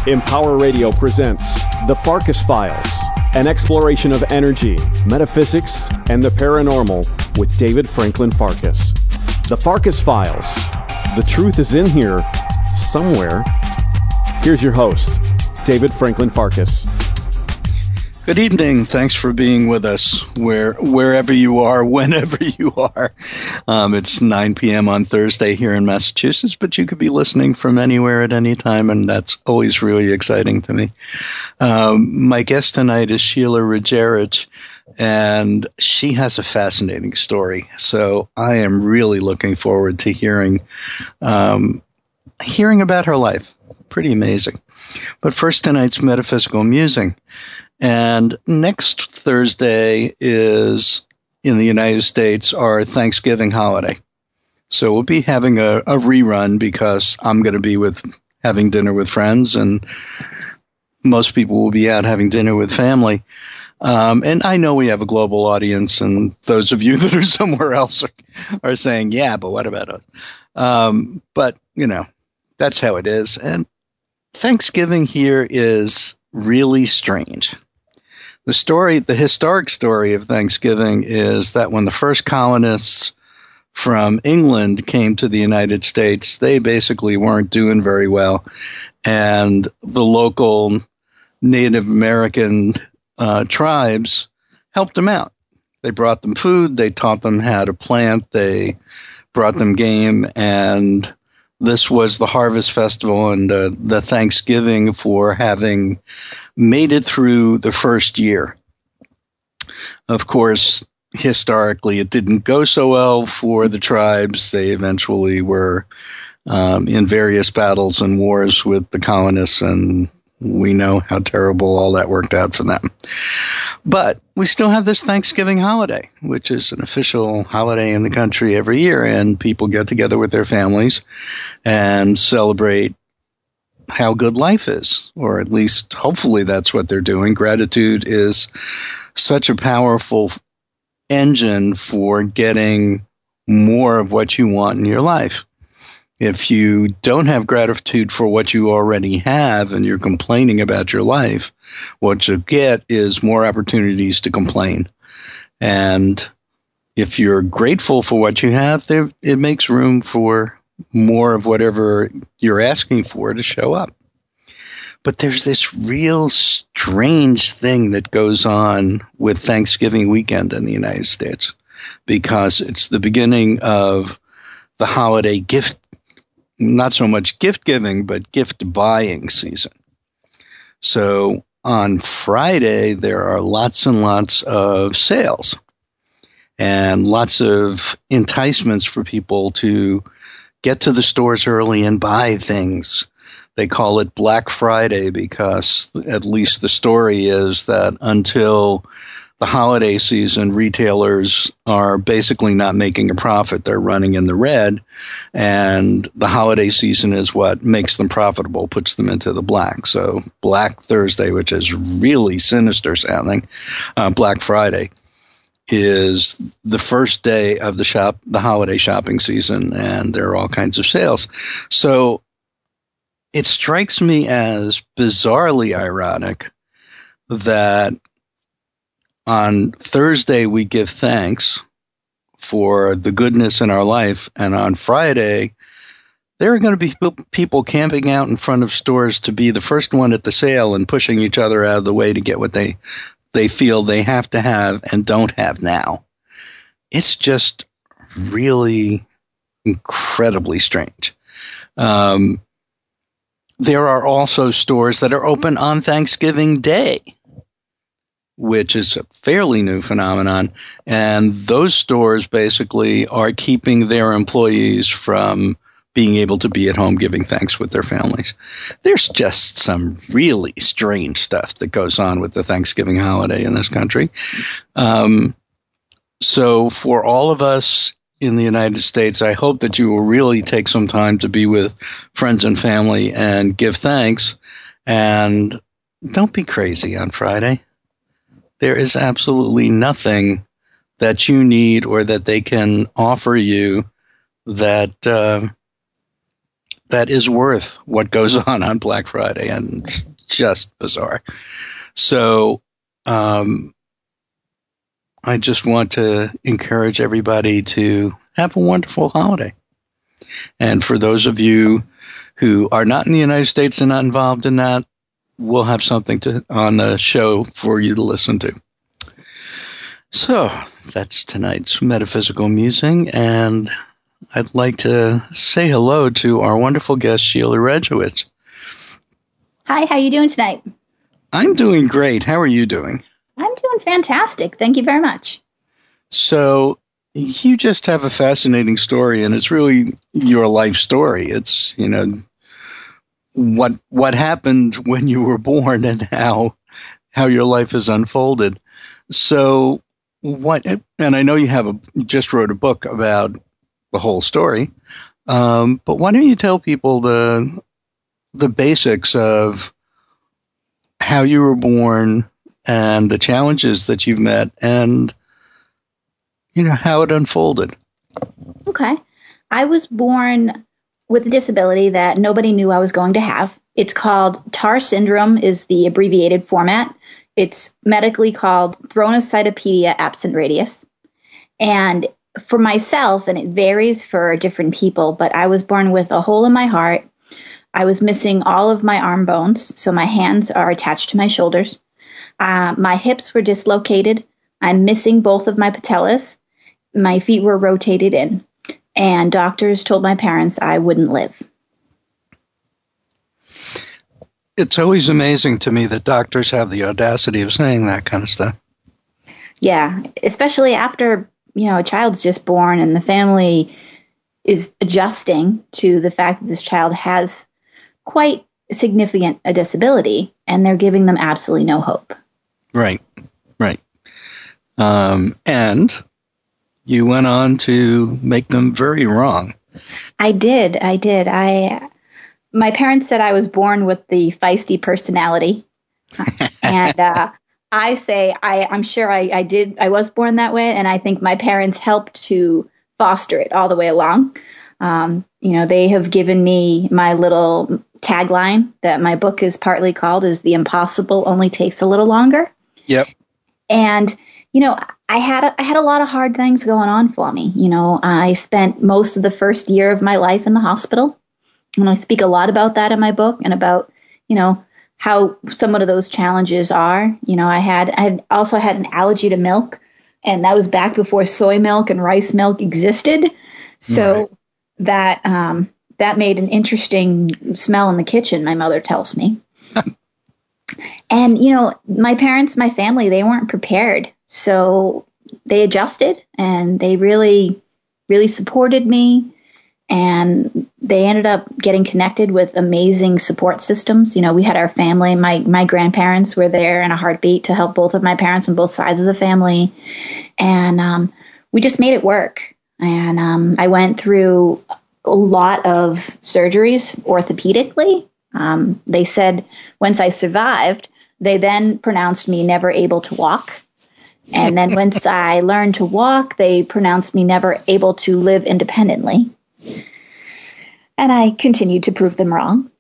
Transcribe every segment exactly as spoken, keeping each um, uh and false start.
Empower Radio presents The Farkas Files, an exploration of energy, metaphysics, and the paranormal with David Franklin Farkas. The Farkas Files. The truth is in here somewhere. Here's your host, David Franklin Farkas. Good evening. Thanks for being with us where wherever you are, whenever you are. Um, it's nine p.m. on Thursday here in Massachusetts, but you could be listening from anywhere at any time, and that's always really exciting to me. Um, my guest tonight is Sheila Ruggiero, and she has a fascinating story. So I am really looking forward to hearing um, hearing about her life. Pretty amazing. But first, tonight's Metaphysical Musing. And next Thursday is, in the United States, our Thanksgiving holiday. So we'll be having a, a rerun because I'm going to be with having dinner with friends, and most people will be out having dinner with family. Um, and I know we have a global audience, and those of you that are somewhere else are, are saying, yeah, but what about us? Um, but, you know, that's how it is. And Thanksgiving here is really strange. The story, the historic story of Thanksgiving is that when the first colonists from England came to the United States, they basically weren't doing very well. And the local Native American uh, tribes helped them out. They brought them food. They taught them how to plant. They brought them game. And this was the Harvest Festival and uh, the Thanksgiving for having made it through the first year. Of course, historically, it didn't go so well for the tribes. They eventually were um, in various battles and wars with the colonists, and we know how terrible all that worked out for them. But we still have this Thanksgiving holiday, which is an official holiday in the country every year, and people get together with their families and celebrate how good life is, or at least hopefully that's what they're doing. Gratitude is such a powerful engine for getting more of what you want in your life. If you don't have gratitude for what you already have and you're complaining about your life, what you get is more opportunities to complain. And if you're grateful for what you have, there, it makes room for more of whatever you're asking for to show up. But there's this real strange thing that goes on with Thanksgiving weekend in the United States, because it's the beginning of the holiday gift, not so much gift giving, but gift buying season. So on Friday, there are lots and lots of sales and lots of enticements for people to get to the stores early and buy things. They call it Black Friday because at least the story is that until the holiday season, retailers are basically not making a profit. They're running in the red, and the holiday season is what makes them profitable, puts them into the black. So Black Thursday, which is really sinister sounding, uh, Black Friday, is the first day of the shop, the holiday shopping season, and there are all kinds of sales. So it strikes me as bizarrely ironic that on Thursday we give thanks for the goodness in our life, and on Friday there are going to be people camping out in front of stores to be the first one at the sale and pushing each other out of the way to get what they they feel they have to have and don't have now. It's just really incredibly strange. Um, there are also stores that are open on Thanksgiving Day, which is a fairly new phenomenon. And those stores basically are keeping their employees from being able to be at home giving thanks with their families. There's just some really strange stuff that goes on with the Thanksgiving holiday in this country. Um, so for all of us in the United States, I hope that you will really take some time to be with friends and family and give thanks. And don't be crazy on Friday. There is absolutely nothing that you need or that they can offer you that uh, that is worth what goes on on Black Friday, and it's just bizarre. So um, I just want to encourage everybody to have a wonderful holiday. And for those of you who are not in the United States and not involved in that, we'll have something to on the show for you to listen to. So that's tonight's Metaphysical Musing, and I'd like to say hello to our wonderful guest, Sheila Rejewicz. Hi, how are you doing tonight? I'm doing great. How are you doing? I'm doing fantastic. Thank you very much. So you just have a fascinating story, and it's really your life story. It's, you know, what what happened when you were born and how how your life has unfolded. So what? And I know you have a you just wrote a book about the whole story, um, but why don't you tell people the the basics of how you were born and the challenges that you've met, and you know how it unfolded. Okay, I was born with a disability that nobody knew I was going to have. It's called T A R syndrome, is the abbreviated format. It's medically called thrombocytopenia absent radius. And for myself, and it varies for different people, but I was born with a hole in my heart. I was missing all of my arm bones, so my hands are attached to my shoulders. Uh, my hips were dislocated. I'm missing both of my patellas. My feet were rotated in. And doctors told my parents I wouldn't live. It's always amazing to me that doctors have the audacity of saying that kind of stuff. Yeah, especially after, you know, a child's just born and the family is adjusting to the fact that this child has quite significant a disability, and they're giving them absolutely no hope. Right, right. Um, and you went on to make them very wrong. I did, I did. I... My parents said I was born with the feisty personality, and uh, I say I, I'm sure I, I did. I was born that way, and I think my parents helped to foster it all the way along. Um, you know, they have given me my little tagline that my book is partly called is "The Impossible Only Takes a Little Longer." Yep. And you know, I had a, I had a lot of hard things going on for me. You know, I spent most of the first year of my life in the hospital. And I speak a lot about that in my book, and about, you know, how some of those challenges are. You know, I had I had also had an allergy to milk, and that was back before soy milk and rice milk existed. So right. that um, that made an interesting smell in the kitchen, my mother tells me. And, you know, my parents, my family, they weren't prepared. So they adjusted, and they really, really supported me. And they ended up getting connected with amazing support systems. You know, we had our family. My my grandparents were there in a heartbeat to help both of my parents on both sides of the family. And um, we just made it work. And um, I went through a lot of surgeries orthopedically. Um, they said once I survived, they then pronounced me never able to walk. And then once I learned to walk, they pronounced me never able to live independently. And I continued to prove them wrong.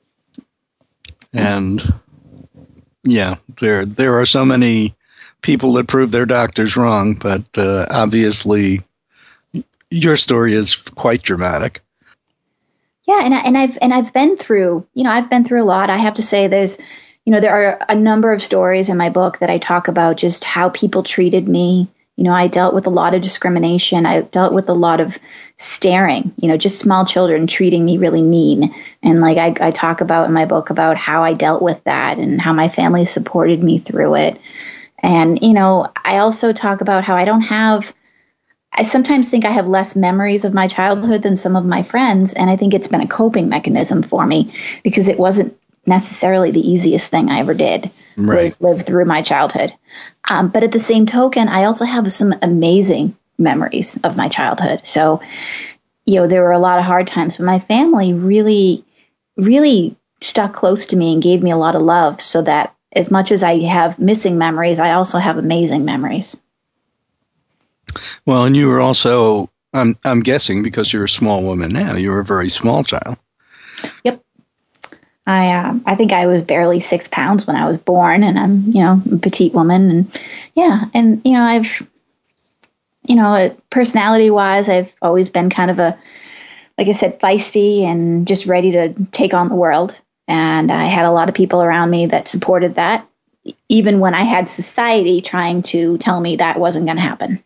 And yeah, there there are so many people that prove their doctors wrong, but uh, obviously your story is quite dramatic. Yeah, and I, and I've and I've been through, you know, I've been through a lot. I have to say, there's, you know, there are a number of stories in my book that I talk about just how people treated me. You know, I dealt with a lot of discrimination. I dealt with a lot of staring, you know, just small children treating me really mean. And like I, I talk about in my book about how I dealt with that and how my family supported me through it. And, you know, I also talk about how I don't have, I sometimes think I have less memories of my childhood than some of my friends. And I think it's been a coping mechanism for me, because it wasn't necessarily the easiest thing I ever did. Right. Was live through my childhood. Um, but at the same token, I also have some amazing memories of my childhood. So, you know, there were a lot of hard times, but my family really, really stuck close to me and gave me a lot of love, so that as much as I have missing memories, I also have amazing memories. Well, and you were also, I'm, I'm guessing because you're a small woman now, you were a very small child. I uh, I think I was barely six pounds when I was born, and I'm, you know, a petite woman, and yeah, and you know, I've, you know, personality wise, I've always been kind of a, like I said, feisty and just ready to take on the world. And I had a lot of people around me that supported that, even when I had society trying to tell me that wasn't going to happen.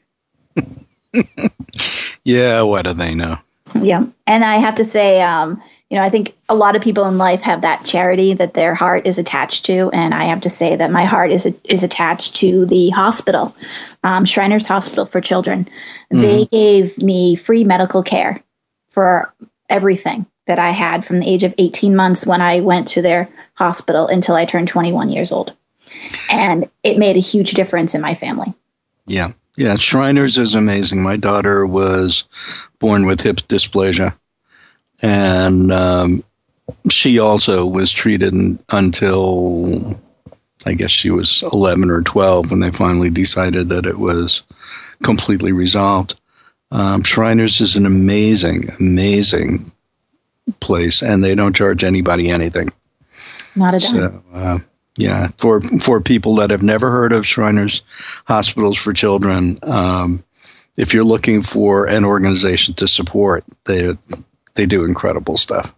Yeah, what do they know? Yeah. And I have to say, um, you know, I think a lot of people in life have that charity that their heart is attached to. And I have to say that my heart is is attached to the hospital, um, Shriners Hospital for Children. Mm-hmm. They gave me free medical care for everything that I had from the age of eighteen months when I went to their hospital until I turned twenty-one years old. And it made a huge difference in my family. Yeah. Yeah. Shriners is amazing. My daughter was born with hip dysplasia. And um, she also was treated until, I guess she was eleven or twelve when they finally decided that it was completely resolved. Um, Shriners is an amazing, amazing place, and they don't charge anybody anything. Not a dime. So, uh, yeah, for for people that have never heard of Shriners Hospitals for Children, um, if you're looking for an organization to support, they they do incredible stuff.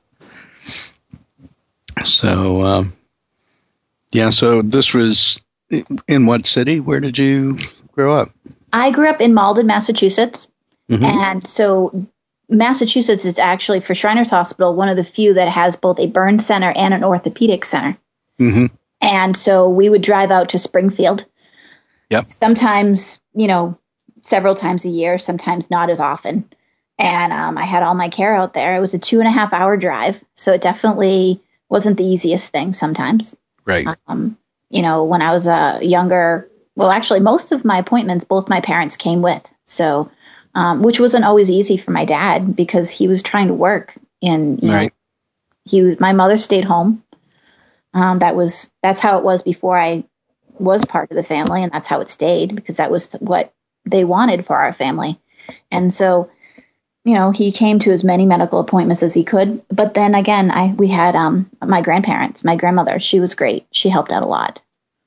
So, um, yeah, so this was in what city? Where did you grow up? I grew up in Malden, Massachusetts. Mm-hmm. And so Massachusetts is actually, for Shriners Hospital, one of the few that has both a burn center and an orthopedic center. Mm-hmm. And so we would drive out to Springfield. Yep. Sometimes, you know, several times a year, sometimes not as often. And um, I had all my care out there. It was a two and a half hour drive. So it definitely wasn't the easiest thing sometimes. Right. Um, you know, when I was a uh, younger, well, actually, most of my appointments, both my parents came with. So, um, which wasn't always easy for my dad because he was trying to work. And, you right. know, he was, my mother stayed home. Um, that was, that's how it was before I was part of the family. And that's how it stayed because that was what they wanted for our family. And so, you know, he came to as many medical appointments as he could. But then again, I we had um, my grandparents, my grandmother. She was great. She helped out a lot.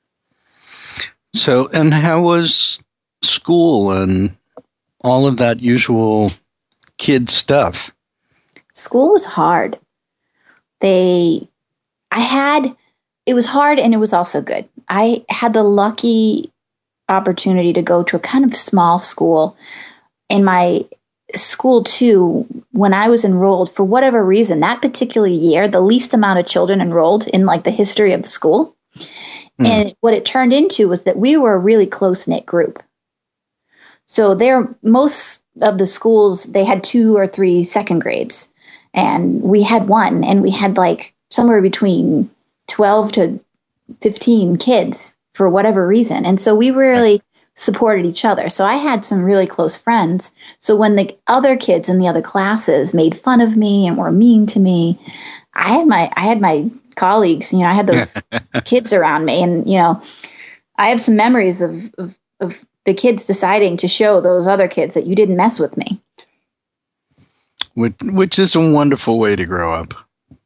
So, and how was school and all of that usual kid stuff? School was hard. They, I had, it was hard and it was also good. I had the lucky opportunity to go to a kind of small school. In my school too, when I was enrolled, for whatever reason, that particular year, the least amount of children enrolled in like the history of the school. Mm. And what it turned into was that we were a really close-knit group. So there, most of the schools, they had two or three second grades, and we had one, and we had like somewhere between twelve to fifteen kids for whatever reason. And so we really supported each other. So I had some really close friends. So when the other kids in the other classes made fun of me and were mean to me, I had my, I had my colleagues, you know, I had those kids around me, and, you know, I have some memories of, of, of the kids deciding to show those other kids that you didn't mess with me. Which, which is a wonderful way to grow up.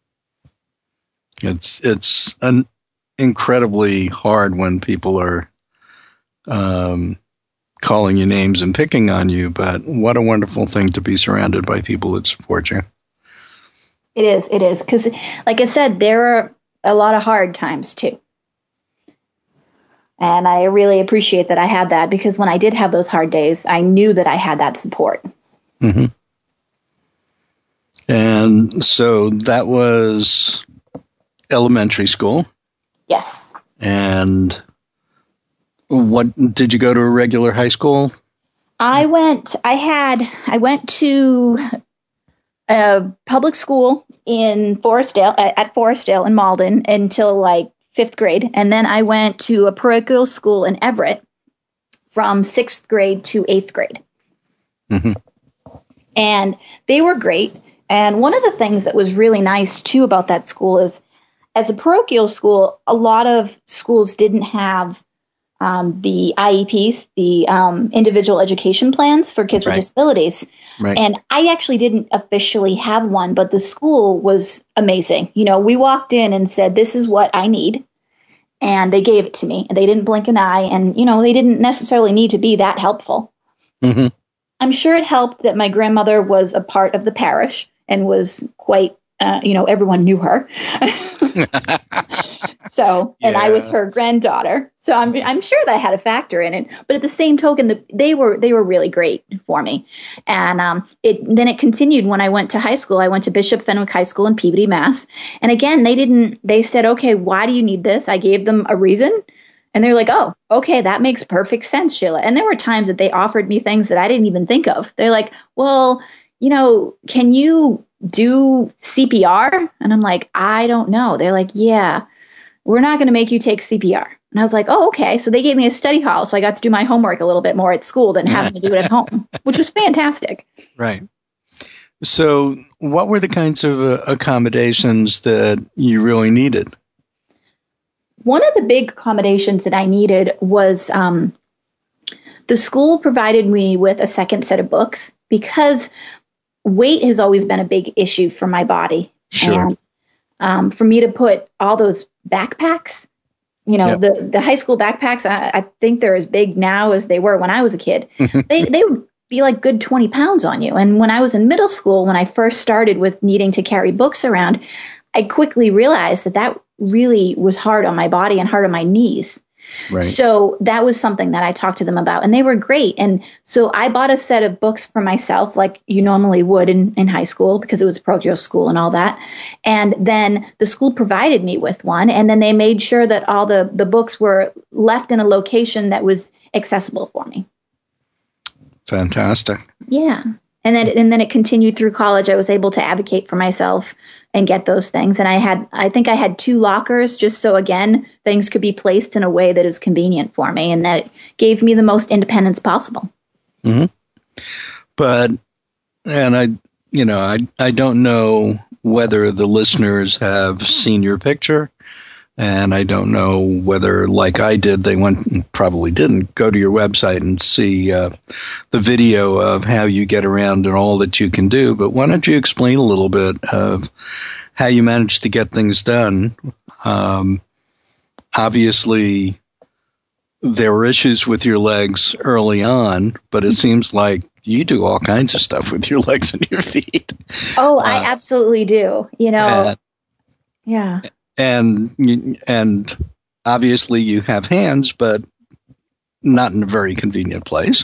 It's, it's an incredibly hard when people are, Um, calling you names and picking on you, but what a wonderful thing to be surrounded by people that support you. It is, it is. Because, like I said, there are a lot of hard times, too. And I really appreciate that I had that, because when I did have those hard days, I knew that I had that support. Mm-hmm. And so that was elementary school? Yes. And what, did you go to a regular high school? I went, I had, I went to a public school in Forestdale, at Forestdale in Malden until like fifth grade. And then I went to a parochial school in Everett from sixth grade to eighth grade. Mm-hmm. And they were great. And one of the things that was really nice too about that school is, as a parochial school, a lot of schools didn't have um, the I E Ps, the um, individual education plans for kids Right. with disabilities. Right. And I actually didn't officially have one, but the school was amazing. You know, we walked in and said, this is what I need. And they gave it to me. And they didn't blink an eye. And, you know, they didn't necessarily need to be that helpful. Mm-hmm. I'm sure it helped that my grandmother was a part of the parish and was quite, uh, you know, everyone knew her. So, and Yeah. I was her granddaughter. So I'm I'm sure that had a factor in it. But at the same token, the, they were they were really great for me. And um, it then it continued when I went to high school. I went to Bishop Fenwick High School in Peabody, Mass. And again, they didn't. They said, "Okay, why do you need this?" I gave them a reason. And they're like, oh, okay, that makes perfect sense, Sheila. And there were times that they offered me things that I didn't even think of. They're like, well, you know, can you do C P R? And I'm like, I don't know. They're like, yeah, we're not going to make you take C P R. And I was like, oh, okay. So they gave me a study hall. So I got to do my homework a little bit more at school than having to do it at home, which was fantastic. Right. So what were the kinds of uh, accommodations that you really needed? One of the big accommodations that I needed was um, the school provided me with a second set of books because weight has always been a big issue for my body. Sure. And um, for me to put all those backpacks, you know, Yep. the, the high school backpacks, I, I think they're as big now as they were when I was a kid. they, they would be like good twenty pounds on you. And when I was in middle school, when I first started with needing to carry books around, I quickly realized that that really was hard on my body and hard on my knees. Right. So that was something that I talked to them about, and they were great. And so I bought a set of books for myself, like you normally would in, in high school, because it was a parochial school and all that. And then the school provided me with one, and then they made sure that all the, the books were left in a location that was accessible for me. Fantastic. Yeah. And then, and then it continued through college. I was able to advocate for myself and get those things. And I had, I think I had two lockers just so, again, things could be placed in a way that is convenient for me and that gave me the most independence possible. Mm-hmm. But, and I, you know, I, I don't know whether the listeners have seen your picture. And I don't know whether, like I did, they went, probably didn't, go to your website and see uh, the video of how you get around and all that you can do. But why don't you explain a little bit of how you managed to get things done? Um, obviously, there were issues with your legs early on, but it seems like you do all kinds of stuff with your legs and your feet. Oh, I uh, absolutely do. You know, and, yeah. And and obviously you have hands, but not in a very convenient place.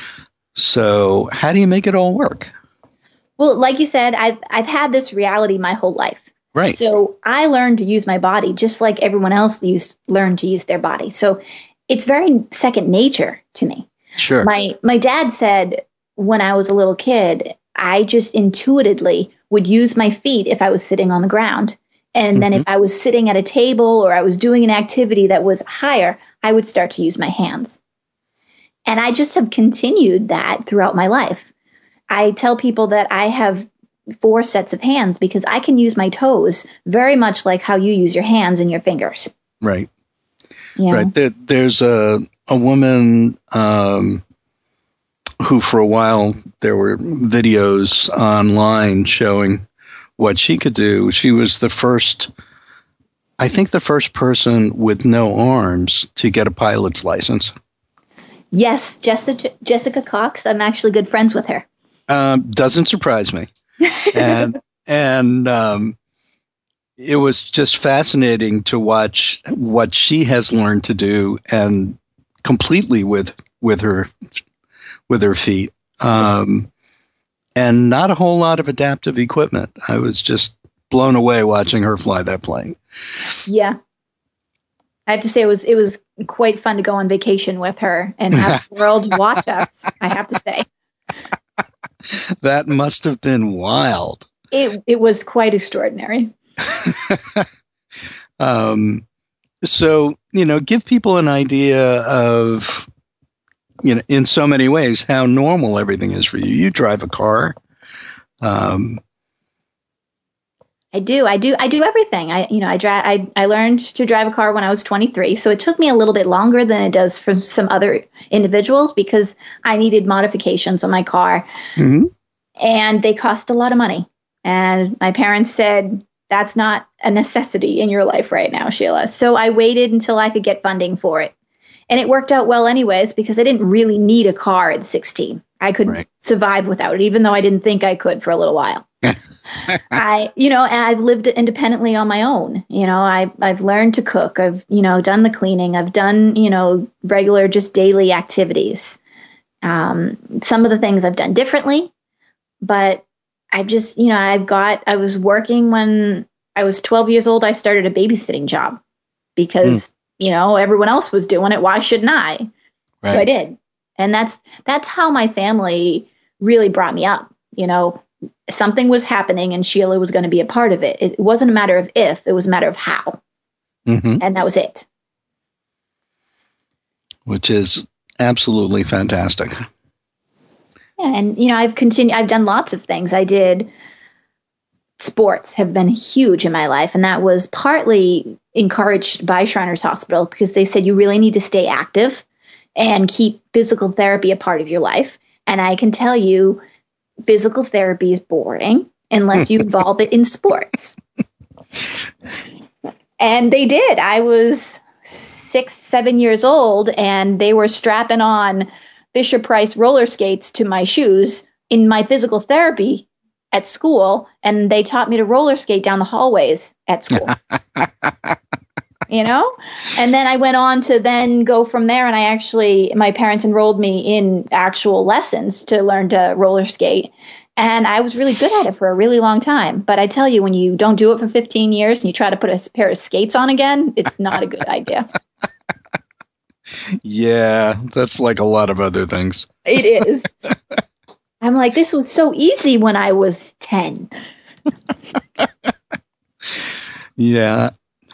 So how do you make it all work? Well, like you said, I've I've had this reality my whole life. Right. So I learned to use my body just like everyone else used learned to use their body. So it's very second nature to me. Sure. My my dad said when I was a little kid, I just intuitively would use my feet if I was sitting on the ground. And then mm-hmm. if I was sitting at a table or I was doing an activity that was higher, I would start to use my hands. And I just have continued that throughout my life. I tell people that I have four sets of hands because I can use my toes very much like how you use your hands and your fingers. Right. Yeah. Right. There, there's a, a woman um, who for a while there were videos online showing what she could do. She was the first, I think the first person with no arms to get a pilot's license. Yes, Jessica, Jessica Cox. I'm actually good friends with her. Um, doesn't surprise me. and and um, it was just fascinating to watch what she has learned to do, and completely with with her with her feet. Um, And not a whole lot of adaptive equipment. I was just blown away watching her fly that plane. Yeah. I have to say it was it was quite fun to go on vacation with her and have the world watch us, I have to say. That must have been wild. It it was quite extraordinary. um, so, you know, give people an idea of, you know, in so many ways, how normal everything is for you. You drive a car. Um, I do. I do. I do everything. I, you know, I drive. I, I learned to drive a car when I was twenty-three. So it took me a little bit longer than it does for some other individuals because I needed modifications on my car, Mm-hmm. and they cost a lot of money. And my parents said, that's not a necessity in your life right now, Sheila. So I waited until I could get funding for it. And it worked out well anyways, because I didn't really need a car at sixteen. I could Right. survive without it, even though I didn't think I could for a little while. I, you know, and I've lived independently on my own. You know, I, I've learned to cook. I've, you know, done the cleaning. I've done, you know, regular, just daily activities. Um, some of the things I've done differently, but I've just, you know, I've got, I was working when I was twelve years old. I started a babysitting job because, mm. you know, everyone else was doing it. Why shouldn't I? Right. So I did. And that's, that's how my family really brought me up. You know, something was happening and Sheila was going to be a part of it. It wasn't a matter of if, it was a matter of how. Mm-hmm. And that was it. Which is absolutely fantastic. Yeah, and, you know, I've continued, I've done lots of things. I did, sports have been huge in my life. And that was partly encouraged by Shriners Hospital because they said you really need to stay active and keep physical therapy a part of your life. And I can tell you, physical therapy is boring unless you involve it in sports. And they did. I was six, seven years old, and they were strapping on Fisher-Price roller skates to my shoes in my physical therapy at school, and they taught me to roller skate down the hallways at school. You know? And then I went on to then go from there, and I actually, my parents enrolled me in actual lessons to learn to roller skate. And I was really good at it for a really long time. But I tell you, when you don't do it for fifteen years and you try to put a pair of skates on again, it's not a good idea. Yeah, that's like a lot of other things. It is. I'm like, this was so easy when I was ten. Yeah.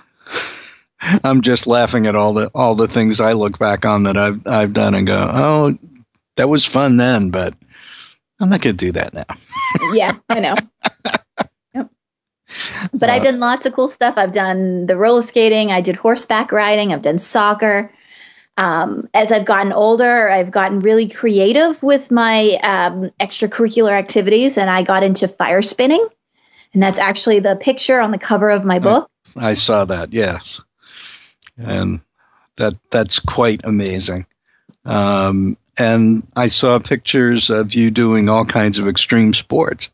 I'm just laughing at all the all the things I look back on that I've I've done and go, oh, that was fun then, but I'm not going to do that now. Yeah, I know. Yep. But uh, I've done lots of cool stuff. I've done the roller skating. I did horseback riding. I've done soccer. Um, as I've gotten older, I've gotten really creative with my um, extracurricular activities, and I got into fire spinning. And that's actually the picture on the cover of my book. I, I saw that, yes. And that that's quite amazing. Um, and I saw pictures of you doing all kinds of extreme sports.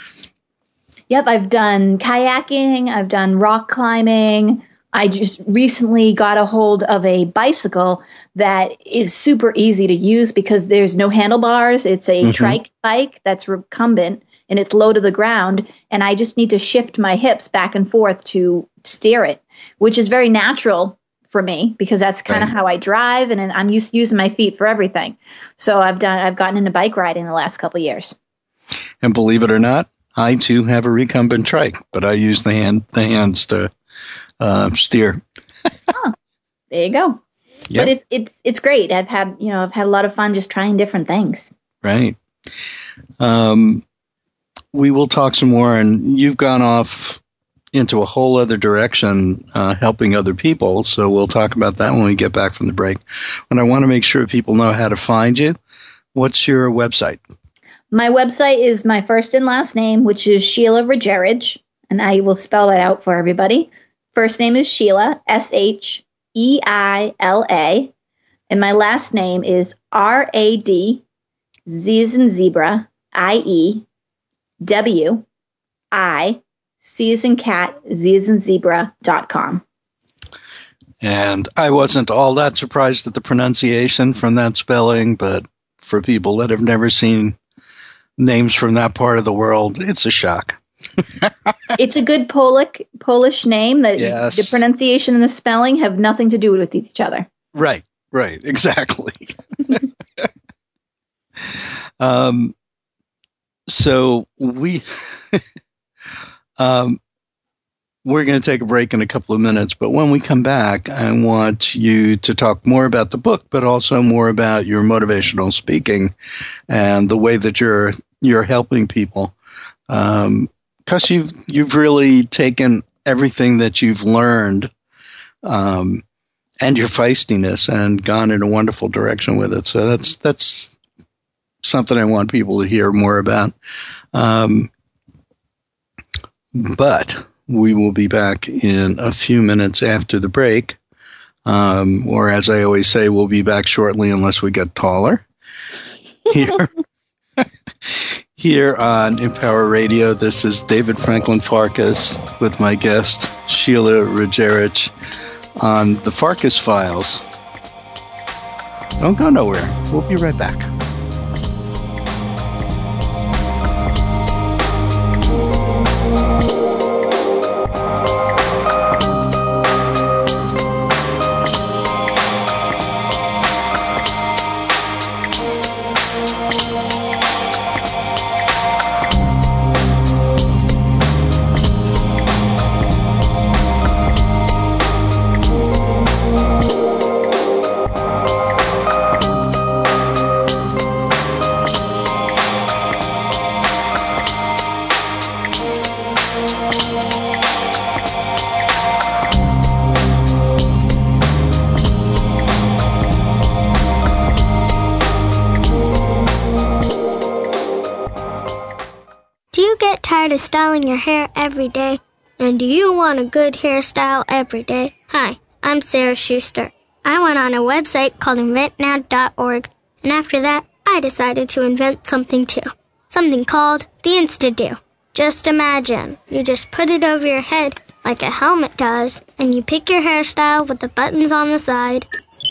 Yep, I've done kayaking, I've done rock climbing. I just recently got a hold of a bicycle that is super easy to use because there's no handlebars. It's a mm-hmm. trike bike that's recumbent and it's low to the ground. And I just need to shift my hips back and forth to steer it, which is very natural for me because that's kind of right. how I drive, and I'm used to using my feet for everything. So I've done, I've gotten into bike riding the last couple of years. And believe it or not, I too have a recumbent trike, but I use the hand, the hands to uh, steer. Oh, there you go. Yep. But it's it's it's great. I've had you know I've had a lot of fun just trying different things. Right. Um, we will talk some more, and you've gone off into a whole other direction, uh, helping other people. So we'll talk about that when we get back from the break. But I want to make sure people know how to find you. What's your website? My website is my first and last name, which is Sheila Rajerich, and I will spell that out for everybody. First name is Sheila, S H E I L A, and my last name is R A D, Z as in zebra, I E, W, I, C as in cat, Z as in zebra, dot com. And I wasn't all that surprised at the pronunciation from that spelling, but for people that have never seen names from that part of the world, it's a shock. It's a good Polish Polish name. That yes. The pronunciation and the spelling have nothing to do with each other. Right, right, exactly. um, so we, um, we're going to take a break in a couple of minutes, but when we come back, I want you to talk more about the book, but also more about your motivational speaking and the way that you're you're helping people. Um, because you've you've really taken everything that you've learned, um, and your feistiness, and gone in a wonderful direction with it. So that's that's something I want people to hear more about. Um, but we will be back in a few minutes after the break. Um, or as I always say, we'll be back shortly unless we get taller. Here, here on Empower Radio, this is David Franklin Farkas with my guest, Sheila Rogierich, on the Farkas Files. Don't go nowhere. We'll be right back. Of styling your hair every day, and do you want a good hairstyle every day? Hi, I'm Sarah Schuster. I went on a website called invent now dot org, and after that, I decided to invent something too. Something called the Insta-Do. Just imagine, you just put it over your head like a helmet does, and you pick your hairstyle with the buttons on the side,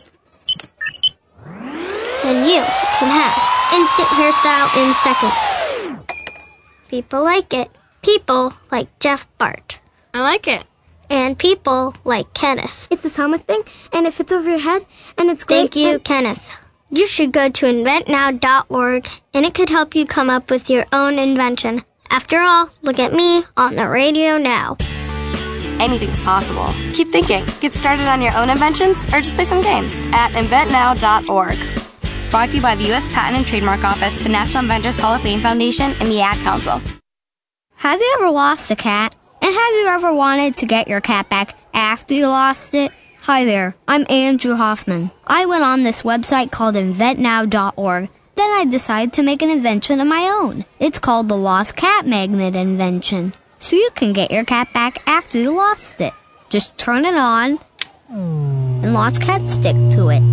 and you can have instant hairstyle in seconds. People like it. People like Jeff Bart. I like it. And people like Kenneth. It's this helmet thing, and it fits over your head, and it's great. Thank you, Kenneth. You should go to invent now dot org, and it could help you come up with your own invention. After all, look at me on the radio now. Anything's possible. Keep thinking. Get started on your own inventions, or just play some games at invent now dot org. Brought to you by the U S Patent and Trademark Office, the National Inventors Hall of Fame Foundation, and the Ad Council. Have you ever lost a cat? And have you ever wanted to get your cat back after you lost it? Hi there, I'm Andrew Hoffman. I went on this website called invent now dot org. Then I decided to make an invention of my own. It's called the Lost Cat Magnet Invention. So you can get your cat back after you lost it. Just turn it on, and lost cats stick to it.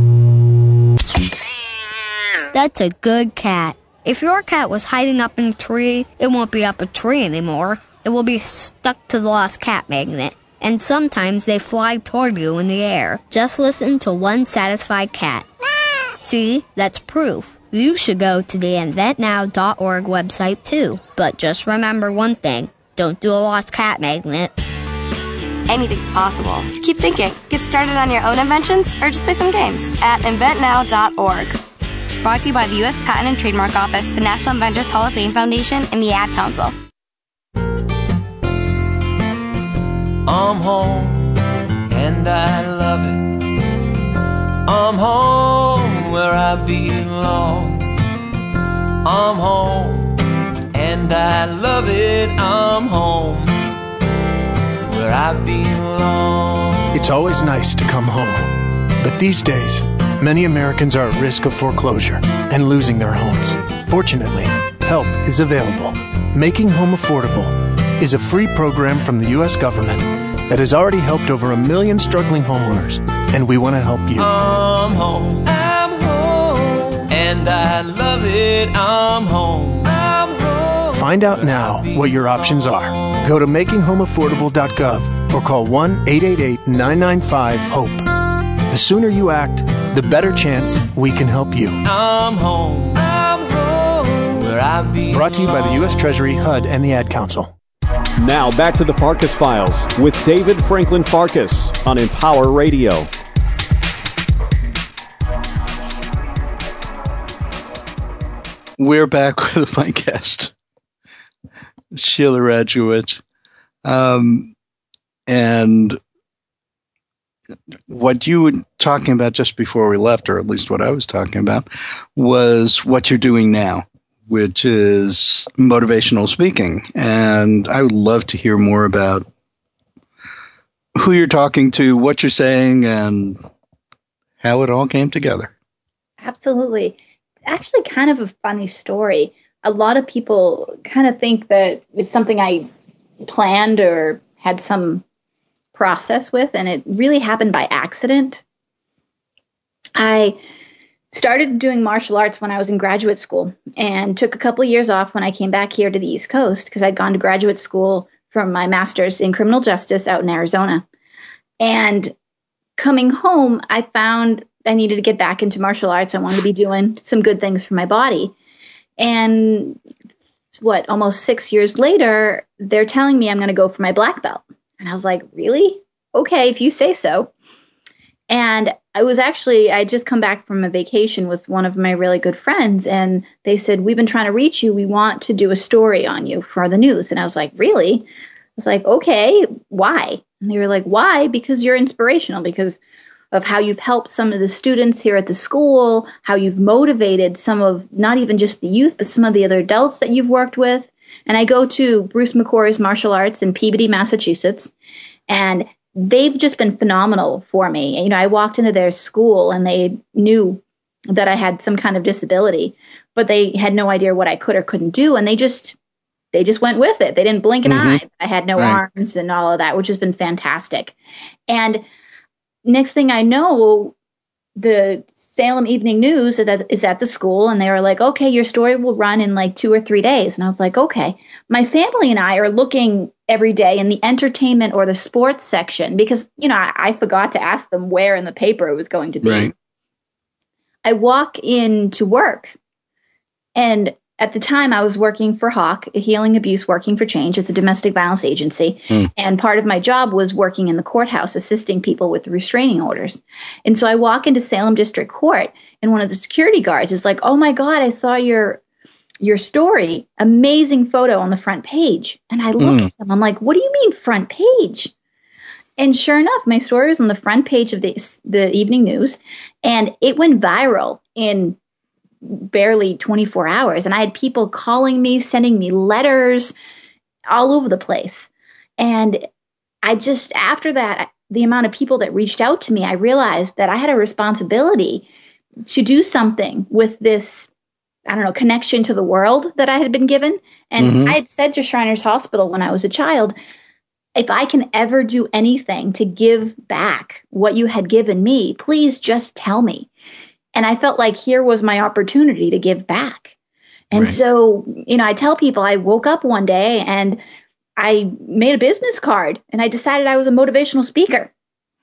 That's a good cat. If your cat was hiding up in a tree, it won't be up a tree anymore. It will be stuck to the lost cat magnet. And sometimes they fly toward you in the air. Just listen to one satisfied cat. See, that's proof. You should go to the invent now dot org website too. But just remember one thing. Don't do a lost cat magnet. Anything's possible. Keep thinking. Get started on your own inventions, or just play some games at invent now dot org. Brought to you by the U S Patent and Trademark Office, the National Inventors Hall of Fame Foundation, and the Ad Council. I'm home, and I love it. I'm home where I belong. I'm home, and I love it. I'm home where I belong. It's always nice to come home, but these days, many Americans are at risk of foreclosure and losing their homes. Fortunately, help is available. Making Home Affordable is a free program from the U S government that has already helped over a million struggling homeowners, and we want to help you. I'm home, I'm home, and I love it. I'm home, I'm home. Find out now what your options are. Go to making home affordable dot gov or call one eight eight eight, nine nine five, HOPE. The sooner you act, the better chance we can help you. I'm home, I'm home, where I belong. Brought to you by the U S Treasury, H U D, and the Ad Council. Now back to the Farkas Files with David Franklin Farkas on Empower Radio. We're back with my guest, Sheila Rogierich. Um, and what you were talking about just before we left, or at least what I was talking about, was what you're doing now which is motivational speaking. And I would love to hear more about who you're talking to, what you're saying, and how it all came together. Absolutely. It's actually kind of a funny story. A lot of people kind of think that it's something I planned or had some process with, and it really happened by accident. I started doing martial arts when I was in graduate school and took a couple years off when I came back here to the East Coast because I'd gone to graduate school from my master's in criminal justice out in Arizona. And coming home, I found I needed to get back into martial arts. I wanted to be doing some good things for my body. And what, almost six years later, they're telling me I'm going to go for my black belt. And I was like, really? Okay, if you say so. And I was actually, I just come back from a vacation with one of my really good friends, and they said, we've been trying to reach you. We want to do a story on you for the news. And I was like, really? I was like, okay, why? And they were like, why? Because you're inspirational, because of how you've helped some of the students here at the school, how you've motivated some of, not even just the youth, but some of the other adults that you've worked with. And I go to Bruce McCory's Martial Arts in Peabody, Massachusetts, and they've just been phenomenal for me. You know, I walked into their school and they knew that I had some kind of disability, but they had no idea what I could or couldn't do. And they just, they just went with it. They didn't blink an Mm-hmm. eye. I had no Right. arms and all of that, which has been fantastic. And next thing I know, the Salem Evening News is at the school, and they were like, okay, your story will run in like two or three days. And I was like, okay. My family and I are looking every day in the entertainment or the sports section because, you know, I, I forgot to ask them where in the paper it was going to be. Right. I walk into work, and at the time I was working for Hawk, Healing Abuse Working for Change. It's a domestic violence agency. Mm. And part of my job was working in the courthouse, assisting people with restraining orders. And so I walk into Salem District Court, and one of the security guards is like, oh my God, I saw your your story. Amazing photo on the front page. And I look Mm. at them. I'm like, what do you mean front page? And sure enough, my story was on the front page of the, the Evening News, and it went viral in barely twenty-four hours. And I had people calling me, sending me letters all over the place. And I just, after that, the amount of people that reached out to me, I realized that I had a responsibility to do something with this, I don't know, connection to the world that I had been given. And Mhm. I had said to Shriners Hospital when I was a child, if I can ever do anything to give back what you had given me, please just tell me. And I felt like here was my opportunity to give back. And Right. so, you know, I tell people I woke up one day and I made a business card and I decided I was a motivational speaker.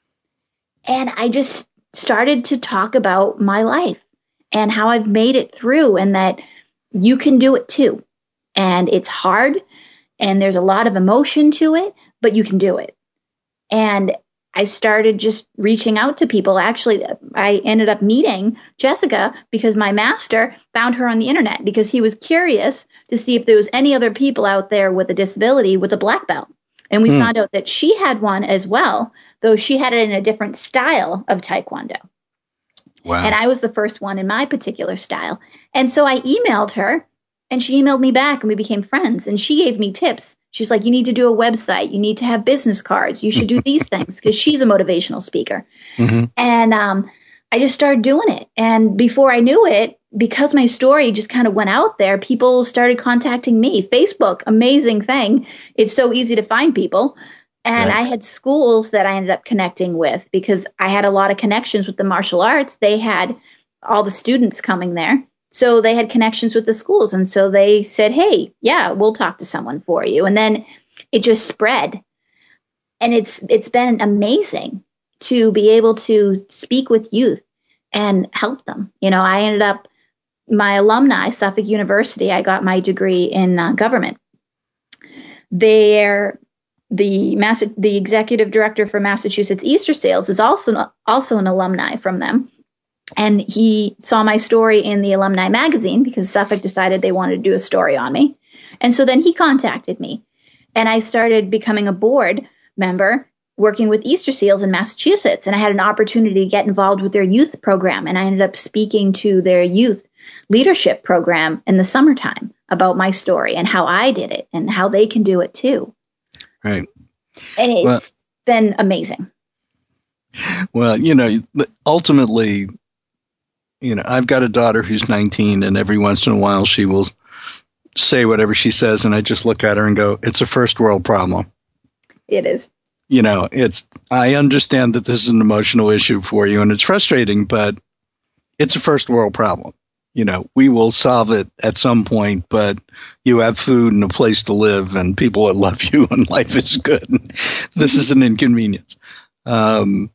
And I just started to talk about my life and how I've made it through, and that you can do it too. And it's hard and there's a lot of emotion to it, but you can do it. And I started just reaching out to people. Actually, I ended up meeting Jessica because my master found her on the internet because he was curious to see if there was any other people out there with a disability with a black belt. And we Hmm. found out that she had one as well, though she had it in a different style of Taekwondo. Wow. And I was the first one in my particular style. And so I emailed her, and she emailed me back, and we became friends. And she gave me tips. She's like, you need to do a website. You need to have business cards. You should do these things, because she's a motivational speaker. Mm-hmm. And um, I just started doing it. And before I knew it, because my story just kind of went out there, people started contacting me. Facebook, amazing thing. It's so easy to find people. And Right. I had schools that I ended up connecting with because I had a lot of connections with the martial arts. They had all the students coming there. So they had connections with the schools. And so they said, hey, yeah, we'll talk to someone for you. And then it just spread. And it's it's been amazing to be able to speak with youth and help them. You know, I ended up, my alumni, Suffolk University, I got my degree in uh, government. They're the Massa- the executive director for Massachusetts Easter Sales is also also an alumni from them. And he saw my story in the alumni magazine because Suffolk decided they wanted to do a story on me. And so then he contacted me, and I started becoming a board member working with Easter Seals in Massachusetts. And I had an opportunity to get involved with their youth program. And I ended up speaking to their youth leadership program in the summertime about my story and how I did it and how they can do it too. Right. And it's well, been amazing. Well, you know, ultimately, you know, I've got a daughter who's nineteen, and every once in a while she will say whatever she says, and I just look at her and go, it's a first world problem. It is. You know, it's, I understand that this is an emotional issue for you and it's frustrating, but it's a first world problem. You know, we will solve it at some point, but you have food and a place to live and people that love you and life is good. This is an inconvenience. Um,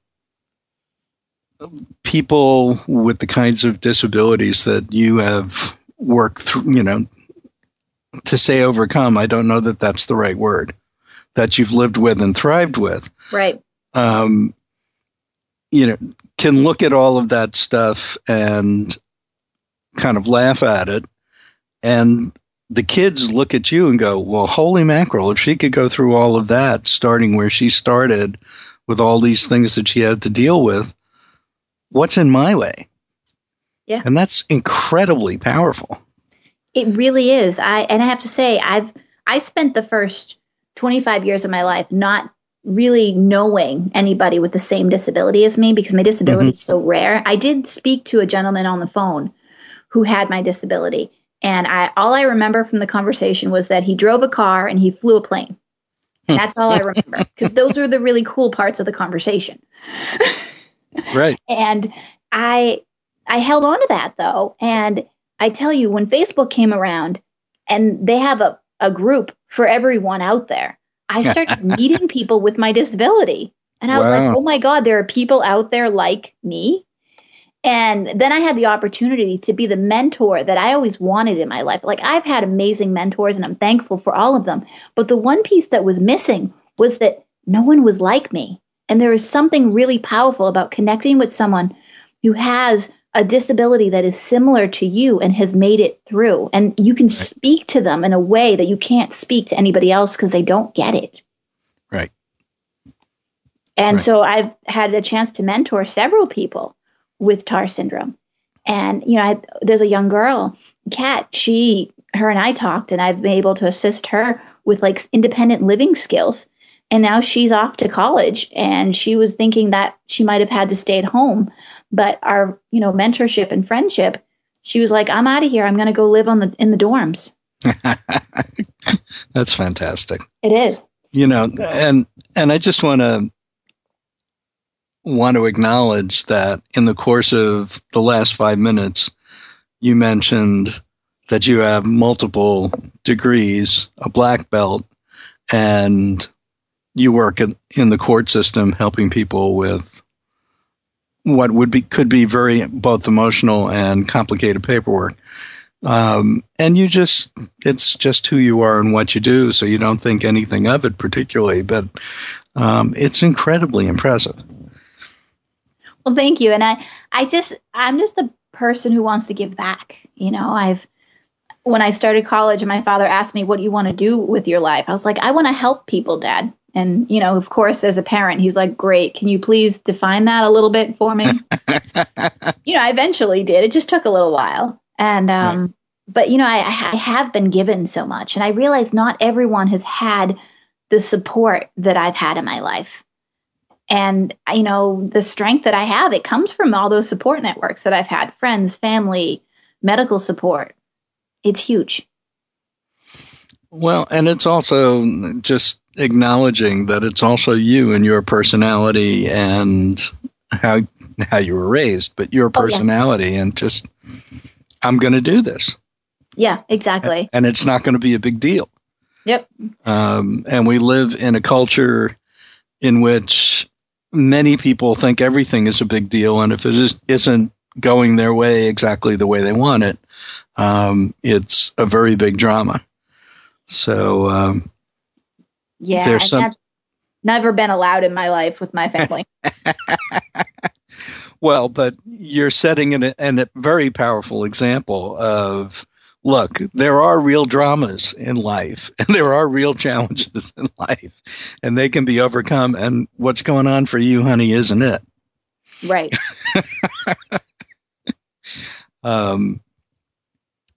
people with the kinds of disabilities that you have worked through, you know, to say overcome, I don't know that that's the right word, that you've lived with and thrived with. Right. Um, you know, can look at all of that stuff and kind of laugh at it. And the kids look at you and go, well, holy mackerel, if she could go through all of that, starting where she started with all these things that she had to deal with, what's in my way? Yeah. And that's incredibly powerful. It really is. I and I have to say, I've I spent the first twenty-five years of my life not really knowing anybody with the same disability as me because my disability mm-hmm. is so rare. I did speak to a gentleman on the phone who had my disability, and I all I remember from the conversation was that he drove a car and he flew a plane. And that's all I remember because those are the really cool parts of the conversation. Right. And I I held on to that though, and I tell you, when Facebook came around and they have a, a group for everyone out there, I started meeting people with my disability. And I was wow. like, oh my God, there are people out there like me. And then I had the opportunity to be the mentor that I always wanted in my life. Like, I've had amazing mentors and I'm thankful for all of them. But the one piece that was missing was that no one was like me. And there is something really powerful about connecting with someone who has a disability that is similar to you and has made it through. And you can right. speak to them in a way that you can't speak to anybody else because they don't get it. Right. And right. so I've had a chance to mentor several people with T A R syndrome. And, you know, I, there's a young girl, Kat, she, her and I talked, and I've been able to assist her with like independent living skills. And now she's off to college, and she was thinking that she might have had to stay at home. But our, you know, mentorship and friendship, she was like, I'm out of here. I'm going to go live on the in the dorms. That's fantastic. It is. You know, and and I just want to want to acknowledge that in the course of the last five minutes, you mentioned that you have multiple degrees, a black belt, and you work in, in the court system helping people with what would be could be very both emotional and complicated paperwork. Um, and you just, it's just who you are and what you do, so you don't think anything of it particularly, but um, it's incredibly impressive. Well, thank you. And I, I just, I'm just a person who wants to give back. You know, I've, when I started college and my father asked me, what do you want to do with your life? I was like, I want to help people, Dad. And, you know, of course, as a parent, he's like, great. Can you please define that a little bit for me? You know, I eventually did. It just took a little while. And, um, right. but, you know, I, I have been given so much. And I realize not everyone has had the support that I've had in my life. And, you know, the strength that I have, it comes from all those support networks that I've had, friends, family, medical support. It's huge. Well, and it's also just acknowledging that it's also you and your personality and how how you were raised, but your personality oh, yeah. and just, I'm going to do this. Yeah, exactly. And it's not going to be a big deal. Yep. Um, and we live in a culture in which many people think everything is a big deal, and if it is, isn't going their way exactly the way they want it, um, it's a very big drama. So, um, yeah, there's some... that's never been allowed in my life with my family. Well, but you're setting an, an, a very powerful example of, look, there are real dramas in life, and there are real challenges in life, and they can be overcome. And what's going on for you, honey, isn't it? Right. um,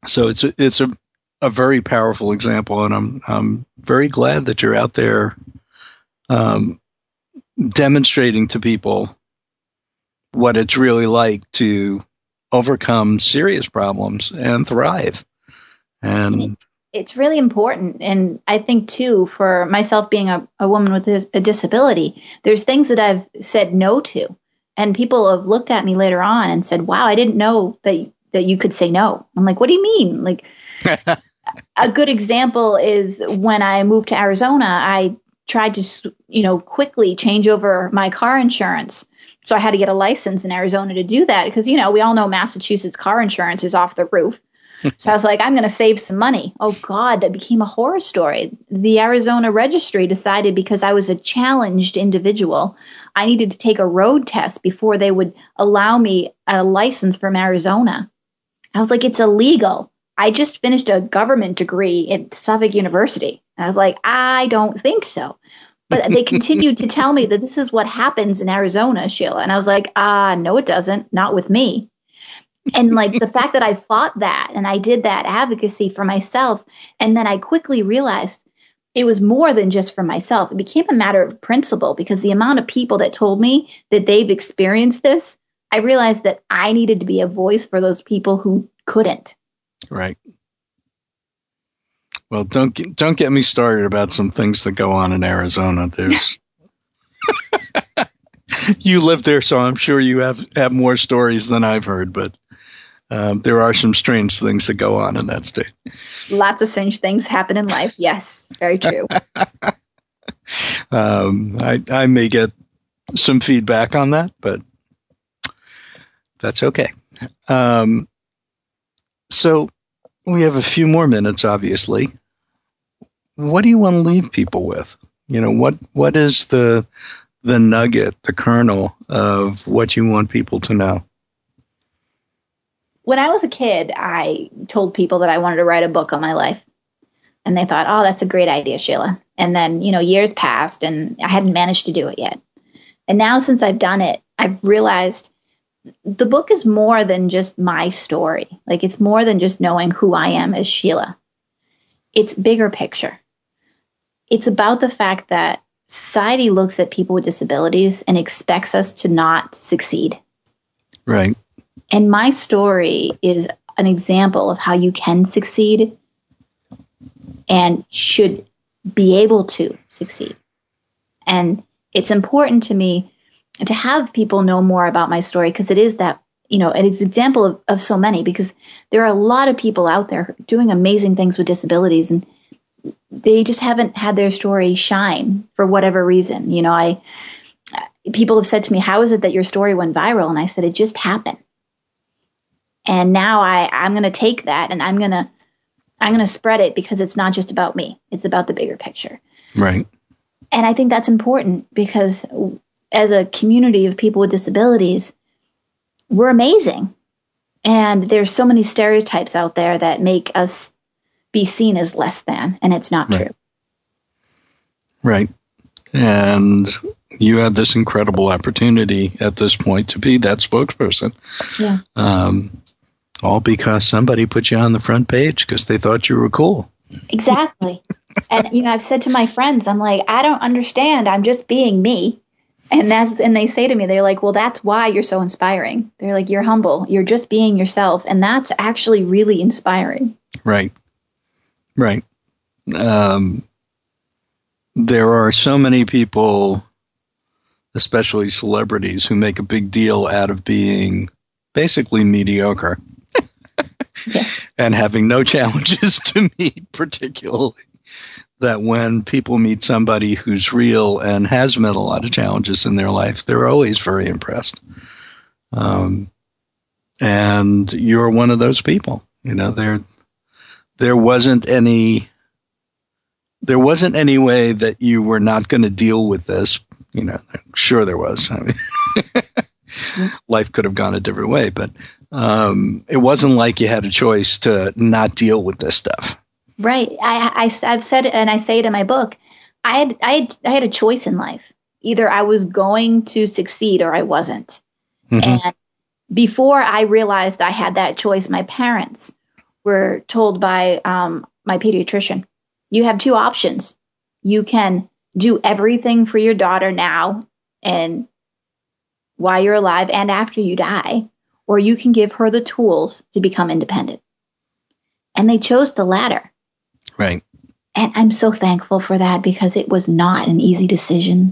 So it's a, it's a, a very powerful example, and I'm I'm very glad that you're out there um, demonstrating to people what it's really like to overcome serious problems and thrive. And it's really important. And I think, too, for myself being a, a woman with a, a disability, there's things that I've said no to. And people have looked at me later on and said, wow, I didn't know that, that you could say no. I'm like, what do you mean? Like, a good example is when I moved to Arizona, I tried to, you know, quickly change over my car insurance. So I had to get a license in Arizona to do that because, you know, we all know Massachusetts car insurance is off the roof. So I was like, I'm going to save some money. Oh, God, that became a horror story. The Arizona registry decided because I was a challenged individual, I needed to take a road test before they would allow me a license from Arizona. I was like, it's illegal. I just finished a government degree at Suffolk University. And I was like, I don't think so. But they continued to tell me that this is what happens in Arizona, Sheila. And I was like, ah, no, it doesn't. Not with me. And like the fact that I fought that and I did that advocacy for myself. And then I quickly realized it was more than just for myself. It became a matter of principle because the amount of people that told me that they've experienced this, I realized that I needed to be a voice for those people who couldn't. Right. Well, don't get, don't get me started about some things that go on in Arizona. There's you live there, so I'm sure you have, have more stories than I've heard, but um, there are some strange things that go on in that state. Lots of strange things happen in life. Yes, very true. um, I, I may get some feedback on that, but that's okay. Um, so we have a few more minutes, obviously. What do you want to leave people with? You know, what what is the the nugget, the kernel of what you want people to know? When I was a kid, I told people that I wanted to write a book on my life. And they thought, oh, that's a great idea, Sheila. And then, you know, years passed and I hadn't managed to do it yet. And now since I've done it, I've realized the book is more than just my story. Like it's more than just knowing who I am as Sheila. It's bigger picture. It's about the fact that society looks at people with disabilities and expects us to not succeed. Right. And my story is an example of how you can succeed and should be able to succeed. And it's important to me to have people know more about my story because it is that, you know, it's an example of, of so many because there are a lot of people out there doing amazing things with disabilities and they just haven't had their story shine for whatever reason. You know, I people have said to me, how is it that your story went viral? And I said, it just happened. And now I, I'm going to take that and I'm going to I'm going to spread it because it's not just about me. It's about the bigger picture. Right. And I think that's important because as a community of people with disabilities, we're amazing. And there's so many stereotypes out there that make us be seen as less than, and it's not right. true. Right. And you had this incredible opportunity at this point to be that spokesperson. Yeah. Um, all because somebody put you on the front page because they thought you were cool. Exactly. And, you know, I've said to my friends, I'm like, I don't understand. I'm just being me. And that's, and they say to me, they're like, well, that's why you're so inspiring. They're like, you're humble. You're just being yourself. And that's actually really inspiring. Right. Right. Um, there are so many people, especially celebrities, who make a big deal out of being basically mediocre yeah. and having no challenges to meet particularly. That when people meet somebody who's real and has met a lot of challenges in their life, they're always very impressed. Um, and you're one of those people. You know, there there wasn't any there wasn't any way that you were not going to deal with this. You know, sure there was. I mean, mm-hmm. Life could have gone a different way, but um, it wasn't like you had a choice to not deal with this stuff. Right. I, I, I've said it, and I say it in my book. I had, I had, I had a choice in life. Either I was going to succeed or I wasn't. Mm-hmm. And before I realized I had that choice, my parents were told by um, my pediatrician, you have two options. You can do everything for your daughter now and while you're alive and after you die, or you can give her the tools to become independent. And they chose the latter. Right. And I'm so thankful for that because it was not an easy decision.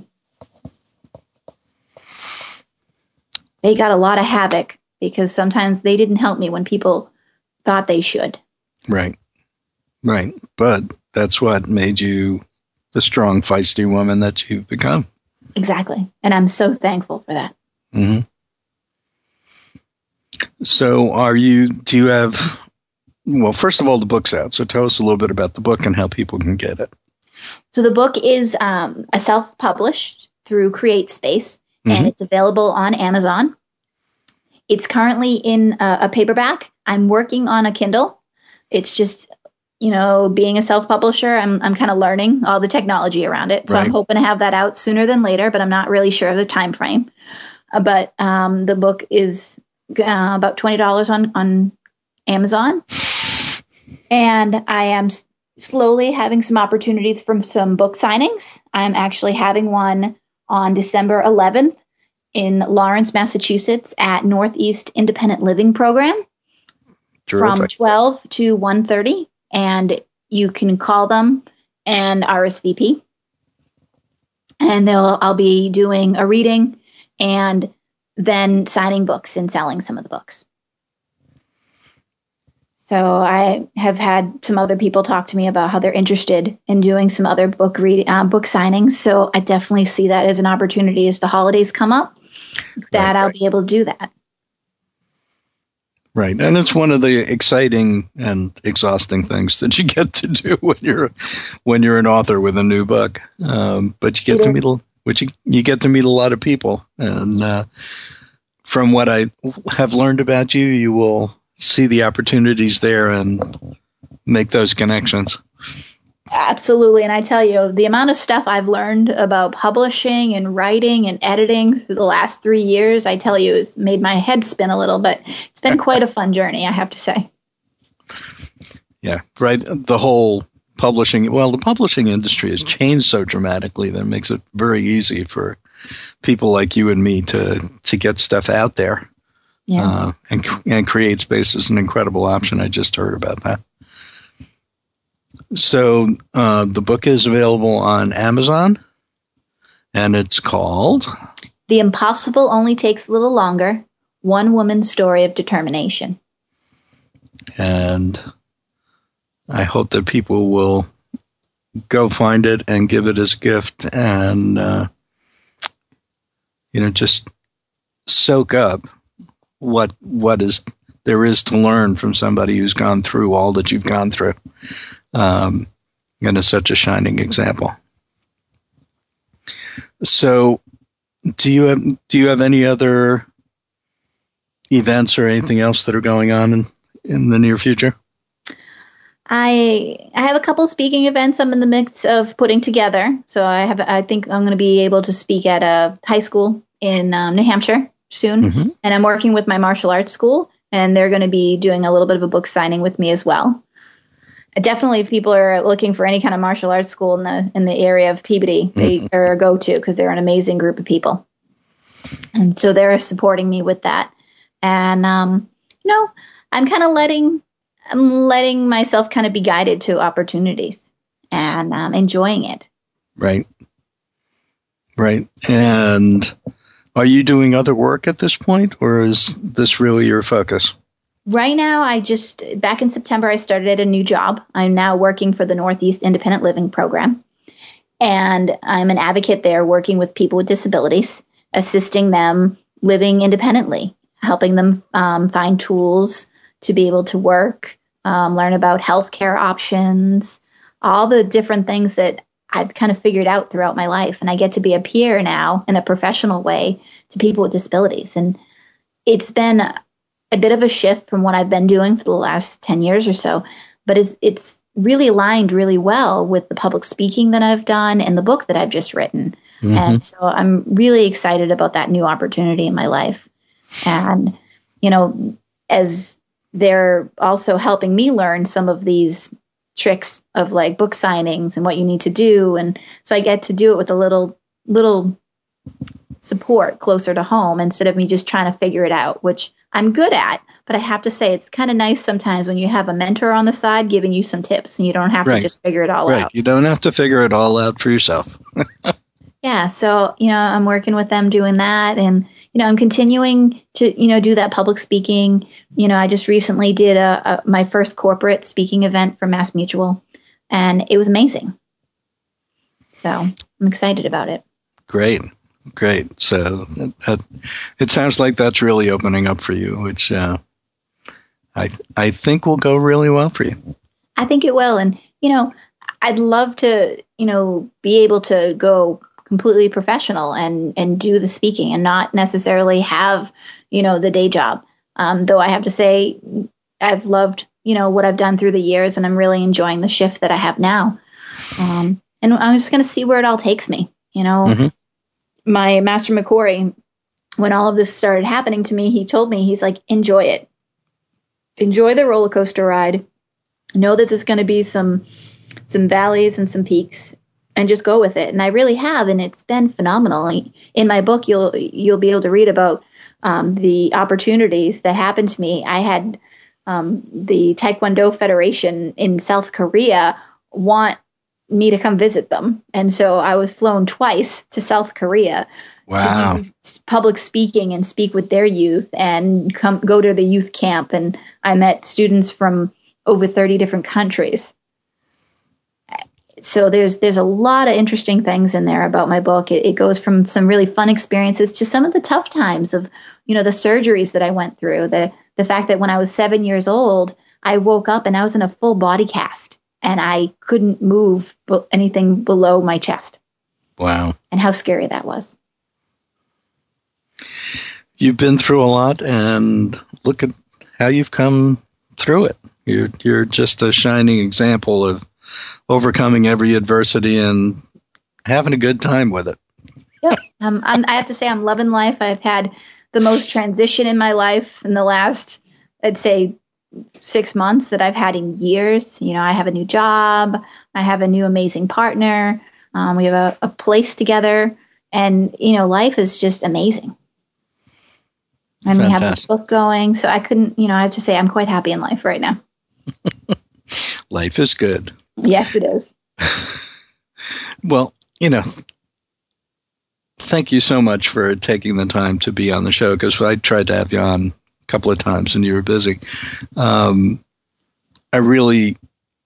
They got a lot of havoc because sometimes they didn't help me when people thought they should. Right. Right. But that's what made you the strong, feisty woman that you've become. Exactly. And I'm so thankful for that. Mm-hmm. So are you, do you have, well, first of all, the book's out. So tell us a little bit about the book and how people can get it. So the book is um, a self-published through CreateSpace, mm-hmm. and it's available on Amazon. It's currently in a, a paperback. I'm working on a Kindle. It's just, you know, being a self-publisher, I'm I'm kind of learning all the technology around it. So right. I'm hoping to have that out sooner than later, but I'm not really sure of the time frame. Uh, but um, the book is uh, about twenty dollars on, on Amazon. And I am s- slowly having some opportunities from some book signings. I'm actually having one on December eleventh in Lawrence, Massachusetts at Northeast Independent Living Program. Terrific. From twelve to one thirty. And you can call them and R S V P. And they'll I'll be doing a reading and then signing books and selling some of the books. So I have had some other people talk to me about how they're interested in doing some other book read uh, book signings. So I definitely see that as an opportunity as the holidays come up, that right, I'll right. be able to do that. Right. And it's one of the exciting and exhausting things that you get to do when you're when you're an author with a new book. Um, but you get it to is. meet a, which you, you get to meet a lot of people. And uh, from what I have learned about you, you will see the opportunities there and make those connections. Absolutely. And I tell you, the amount of stuff I've learned about publishing and writing and editing through the last three years, I tell you, has made my head spin a little, but it's been quite a fun journey, I have to say. Yeah, right. The whole publishing, well, the publishing industry has changed so dramatically that it makes it very easy for people like you and me to, to get stuff out there. Yeah. Uh, and, and CreateSpace is an incredible option. I just heard about that. So uh, the book is available on Amazon, and it's called The Impossible Only Takes a Little Longer, One Woman's Story of Determination. And I hope that people will go find it and give it as a gift and, uh, you know, just soak up what what is there is to learn from somebody who's gone through all that you've gone through. Um, and is such a shining example. So, do you have do you have any other events or anything else that are going on in, in the near future? I I have a couple speaking events I'm in the midst of putting together. So I have I think I'm going to be able to speak at a high school in um, New Hampshire soon, mm-hmm. and I'm working with my martial arts school, and they're going to be doing a little bit of a book signing with me as well. Definitely, if people are looking for any kind of martial arts school in the in the area of Peabody, they mm-hmm. are a go-to because they're an amazing group of people. And so they're supporting me with that. And, um, you know, I'm kind of letting I'm letting myself kind of be guided to opportunities and um, enjoying it. Right. Right. And are you doing other work at this point, or is this really your focus? Right now, I just, back in September, I started at a new job. I'm now working for the Northeast Independent Living Program. And I'm an advocate there working with people with disabilities, assisting them living independently, helping them um, find tools to be able to work, um, learn about healthcare options, all the different things that I've kind of figured out throughout my life. And I get to be a peer now in a professional way to people with disabilities. And it's been a bit of a shift from what I've been doing for the last ten years or so, but it's it's really aligned really well with the public speaking that I've done and the book that I've just written. Mm-hmm. And so I'm really excited about that new opportunity in my life. And, you know, as they're also helping me learn some of these tricks of like book signings and what you need to do. And so I get to do it with a little, little support closer to home instead of me just trying to figure it out, which I'm good at. But I have to say, it's kind of nice sometimes when you have a mentor on the side giving you some tips and you don't have right. to just figure it all right. out. You don't have to figure it all out for yourself. Yeah. So, you know, I'm working with them doing that. And, you know, I'm continuing to, you know, do that public speaking. You know, I just recently did a, a my first corporate speaking event for Mass Mutual, and it was amazing. So I'm excited about it. Great. Great. So that, it sounds like that's really opening up for you, which uh, I I think will go really well for you. I think it will. And, you know, I'd love to, you know, be able to go completely professional and, and do the speaking and not necessarily have, you know, the day job. Um, though I have to say, I've loved, you know, what I've done through the years, and I'm really enjoying the shift that I have now. Um, and I'm just going to see where it all takes me. You know, mm-hmm. my Master McCory, when all of this started happening to me, he told me, he's like, enjoy it. Enjoy the roller coaster ride. Know that there's going to be some, some valleys and some peaks, and just go with it. And I really have, and it's been phenomenal. In my book, you'll you'll be able to read about um, the opportunities that happened to me. I had um, the Taekwondo Federation in South Korea want me to come visit them. And so I was flown twice to South Korea wow. to do public speaking and speak with their youth and come go to the youth camp. And I met students from over thirty different countries. So there's there's a lot of interesting things in there about my book. It, it goes from some really fun experiences to some of the tough times of, you know, the surgeries that I went through. The the fact that when I was seven years old, I woke up and I was in a full body cast and I couldn't move anything below my chest. Wow. And how scary that was. You've been through a lot, and look at how you've come through it. You're you're just a shining example of overcoming every adversity and having a good time with it. Yeah, um, I'm, I have to say I'm loving life. I've had the most transition in my life in the last, I'd say, six months that I've had in years. You know, I have a new job. I have a new amazing partner. Um, we have a, a place together. And, you know, life is just amazing. And Fantastic. We have this book going. So I couldn't, you know, I have to say I'm quite happy in life right now. Life is good. Yes, it is. Well, you know, thank you so much for taking the time to be on the show, because I tried to have you on a couple of times and you were busy. Um, I really,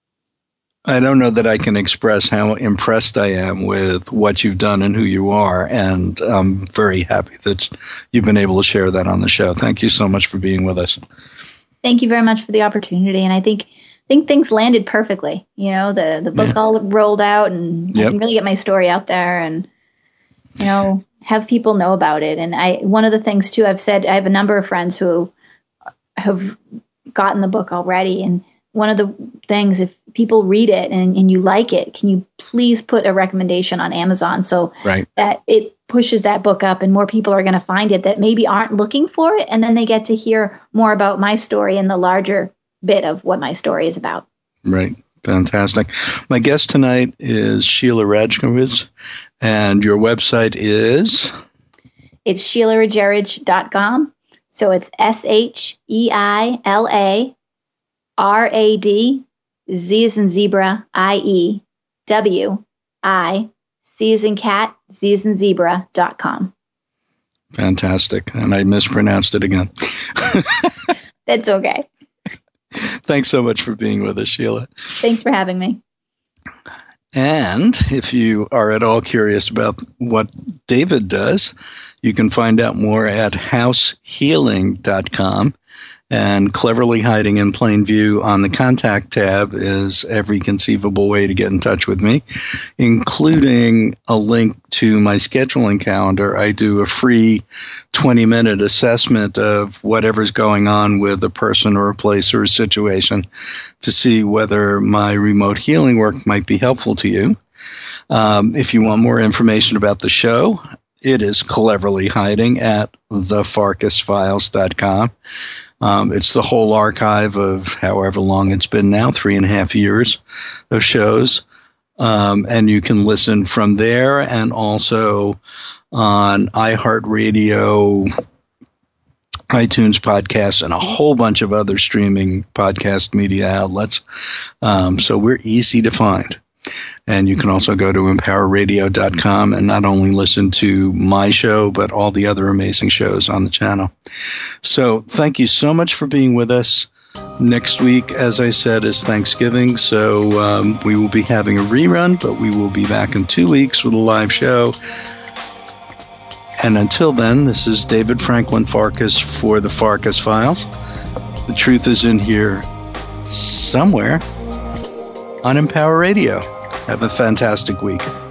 I don't know that I can express how impressed I am with what you've done and who you are, and I'm very happy that you've been able to share that on the show. Thank you so much for being with us. Thank you very much for the opportunity, and I think I think things landed perfectly. You know, the, the book yeah. all rolled out, and yep. I can really get my story out there and, you know, have people know about it. And I, one of the things too, I've said, I have a number of friends who have gotten the book already. And one of the things, if people read it and, and you like it, can you please put a recommendation on Amazon so right. that it pushes that book up and more people are going to find it that maybe aren't looking for it. And then they get to hear more about my story and the larger bit of what my story is about. Right. Fantastic. My guest tonight is Sheila Rajkowitz, and your website is? It's sheila rajaridge dot com. So it's S H E I L A R A D, Z as in zebra, I E, W, I, C as in cat, Z as in zebra dot com. Fantastic. And I mispronounced it again. That's okay. Thanks so much for being with us, Sheila. Thanks for having me. And if you are at all curious about what David does, you can find out more at house healing dot com. And cleverly hiding in plain view on the contact tab is every conceivable way to get in touch with me, including a link to my scheduling calendar. I do a free twenty-minute assessment of whatever's going on with a person or a place or a situation to see whether my remote healing work might be helpful to you. Um, if you want more information about the show, it is cleverly hiding at the farkas files dot com. Um, it's the whole archive of however long it's been now, three and a half years of shows. Um, and you can listen from there and also on iHeartRadio, iTunes podcasts, and a whole bunch of other streaming podcast media outlets. Um, so we're easy to find. And you can also go to empower radio dot com and not only listen to my show, but all the other amazing shows on the channel. So thank you so much for being with us. Next week, as I said, is Thanksgiving, so um, we will be having a rerun, but we will be back in two weeks with a live show. And until then, this is David Franklin Farkas for the Farkas Files. The truth is in here somewhere on Empower Radio. Have a fantastic week.